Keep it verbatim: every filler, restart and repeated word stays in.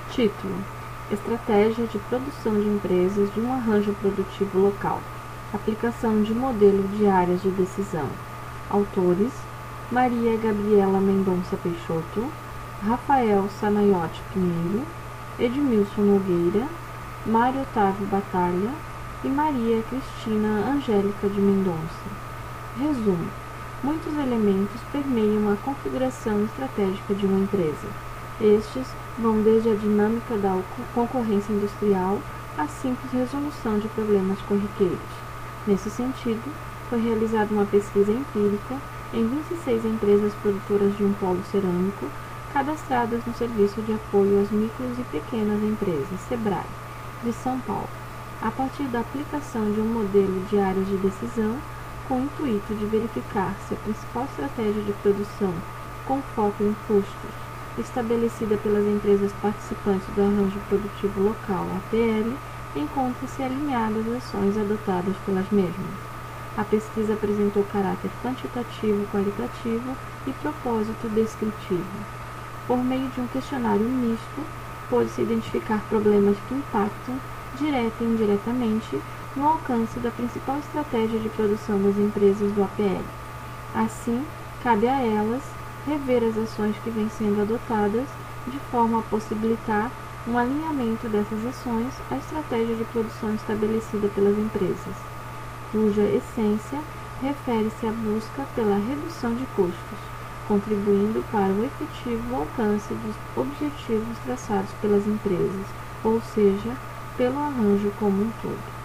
Título: Estratégia de produção de empresas de um arranjo produtivo local. Aplicação de modelo de áreas de decisão. Autores: Maria Gabriela Mendonça Peixoto, Rafael Sanaiotti Pinheiro, Edmilson Nogueira, Mário Otávio Batalha e Maria Cristina Angélica de Mendonça. Resumo: muitos elementos permeiam a configuração estratégica de uma empresa. Estes vão desde a dinâmica da concorrência industrial à simples resolução de problemas corriqueiros. Nesse sentido, foi realizada uma pesquisa empírica em vinte e seis empresas produtoras de um polo cerâmico, cadastradas no Serviço de Apoio às Micros e Pequenas Empresas, SEBRAE, de São Paulo, a partir da aplicação de um modelo de áreas de decisão, com o intuito de verificar se a principal estratégia de produção, com foco em custos, estabelecida pelas empresas participantes do arranjo produtivo local, A P L, encontra-se alinhada às ações adotadas pelas mesmas. A pesquisa apresentou caráter quantitativo, qualitativo e propósito descritivo. Por meio de um questionário misto, pôde-se identificar problemas que impactam, direta e indiretamente, no alcance da principal estratégia de produção das empresas do A P L. Assim, cabe a elas rever as ações que vêm sendo adotadas, de forma a possibilitar um alinhamento dessas ações à estratégia de produção estabelecida pelas empresas, cuja essência refere-se à busca pela redução de custos, contribuindo para o efetivo alcance dos objetivos traçados pelas empresas, ou seja, pelo arranjo como um todo.